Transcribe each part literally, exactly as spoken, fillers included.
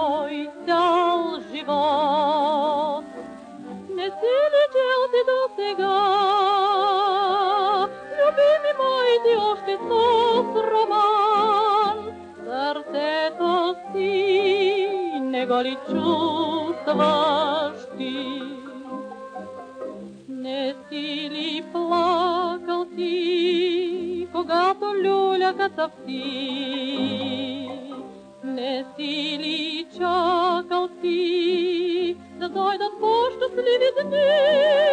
мой цял живот. Не си ли чел ти до сега, любими мой, ти още с роман? Сърцето си не го ли чувстваш ти? Не си ли плакал ти, когато люляка цъфти? Не си ли чакал ти да дойдат по-щастливи дни?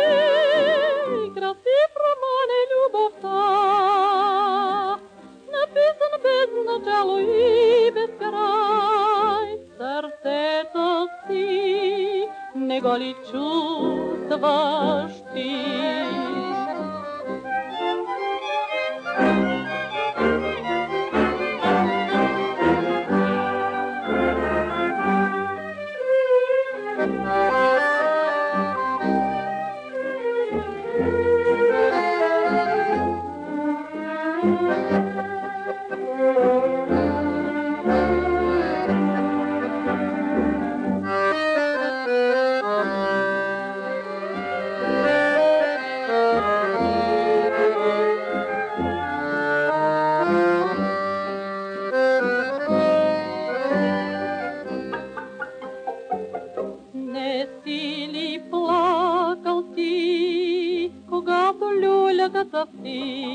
Красив роман е любовта, написан без начало и без край. Сърцето си не го ли чувстваш ти? Не си ли плакал ти, когато люляка цъфти?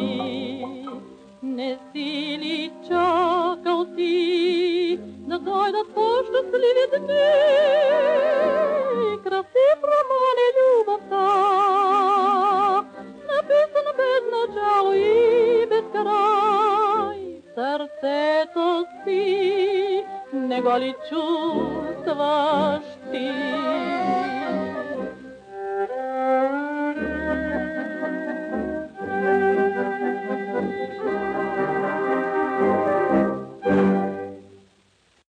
Не си ли чакал ти да дойдат по-щастливи дни? Красив роман е любовта, написан без начало и без край. Сърцето си не го ли чувстваш ти?